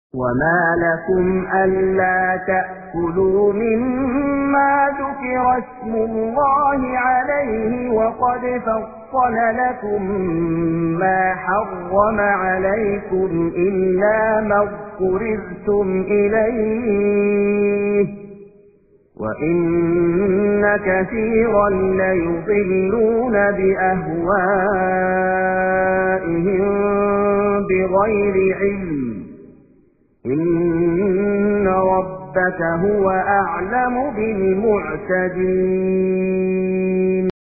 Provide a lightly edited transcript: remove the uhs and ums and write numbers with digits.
وما لكم ألا تأكلوا مما ذكر اسم الله عليه وقد فصل لكم ما حرم عليكم إلا ما اضطررتم إليه وإن كثيرا ليضلون بأهوائهم بغير علم إن ربك هو أعلم بالمعتدين